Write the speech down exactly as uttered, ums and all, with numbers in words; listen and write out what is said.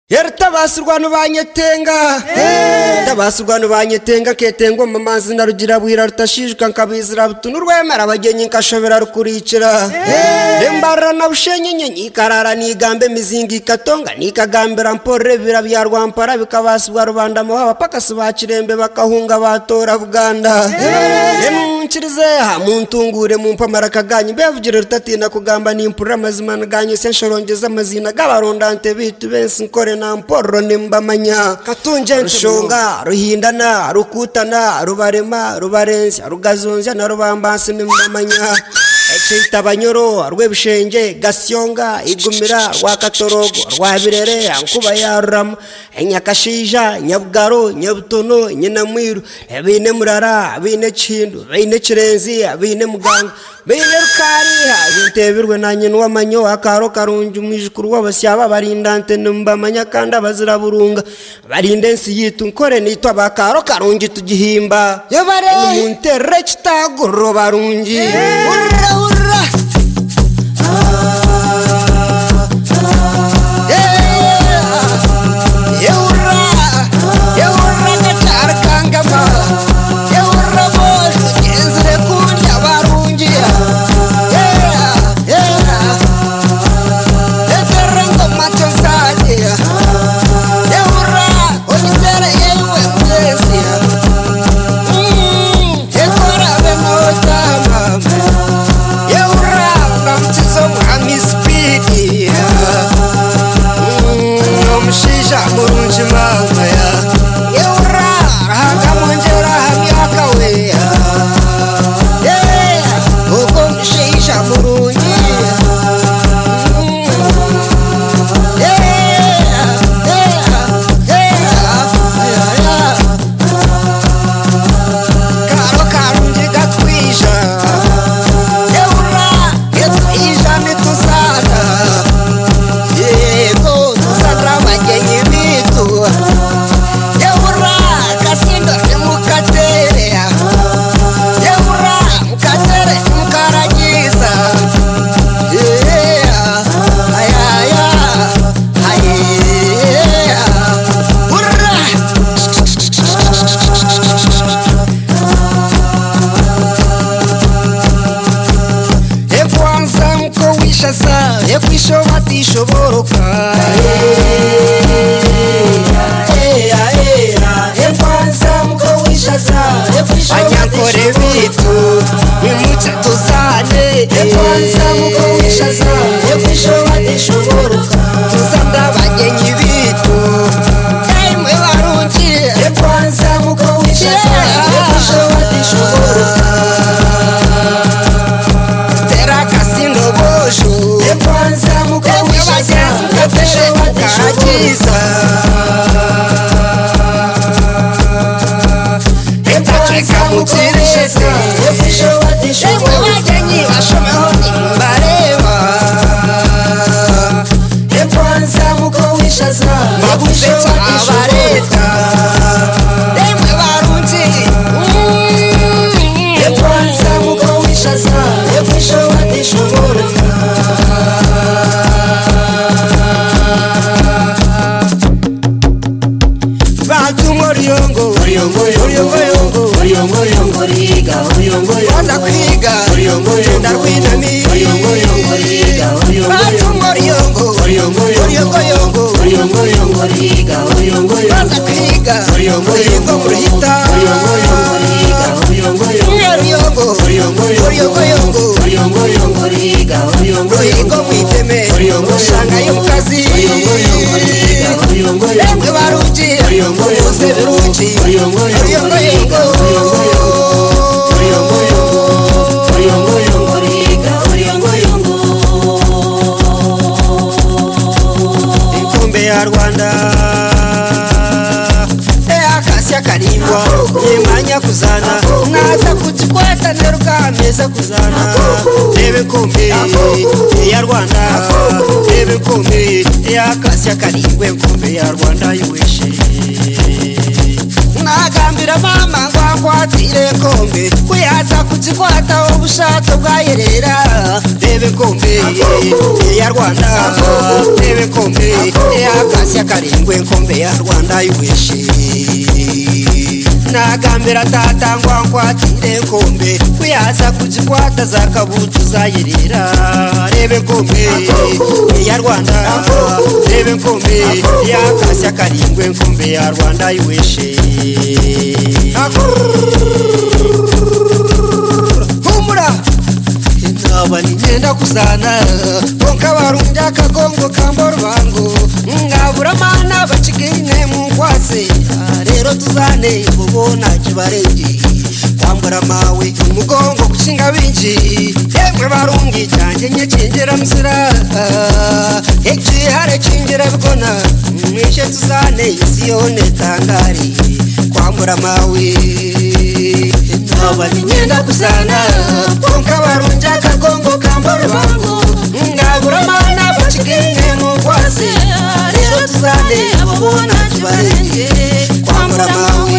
Yartabasurwano banyetenga Tabasurwano banyetenga ketengo mamazi na rugira bwira rutashishwa nkabizira butunurwemera abagenyi nkashobera rukurikira Rembara na bushenye nyenyi karara nigambe mizingi katonga nikagambira mpore bira bya rwampara bikabasubwa rubanda mo abapakasi bakirembe bakahunga batora Buganda Emunchirize ha muntungure mu mpamara kaganyi bevugire rutatina kugamba nimpura mazima naganye senshorongeza amazina gabarondante bitu bensi nkore na mporo nimbamanya katunje nshonga ruhindana rukutana rubarema rubarenzi rugazonza na rubambansi nimbamanya Echita banyoro rwebishenge gasyonga igumira wakatorogo rwabirere ankuba yaram enyakashija nyabugaro nyabutono nyinamwiru ebine murara bine chindu bine kirenzi bine muganga bine rukari bintebirwe nanye nwamanyo akaro karunju mwijukuru w'abasyaba barindante nimbamanya kanda bazira burunga barindensi yitu nkore nitwa bakaro karunji tugihimba yobare muntere kitagoro barunji urra urra kuzana Debe kumbi ya Rwanda Debe kumbi ya Kasya Karindwe kumbi ya Rwanda yuwishe nagambira mama ngwakwatire kombe kuyaza kuzikwata ubushato bwayerera rebe kombe ya Rwanda rebe kombe ya Kasya Karindwe kombe ya Rwanda yuweshe nagambira tata ngwakwatire kombe kuyaza kuzikwata za kabutu zayerera rebe kombe ya Rwanda rebe kombe ya Kasya Karindwe kombe ya Rwanda yuweshe humura inaba nigenda kuzana bonka barunja akagongo kamboro bango ngabura mana bacigine mu kwase rero tuzane ubona kibarengi kwambura mawe umugongo gushinga binji yemwe barungi cyanje nye kingera muzira eki hare kingera bikona mwishe tuzane isiyone tangari kwambura mawe naba nigenda kuzana bonka barunja akagongo kamboro bango ngabura mana bacigine mu kwase rero tuzane ubona kibarengi kwambura mawe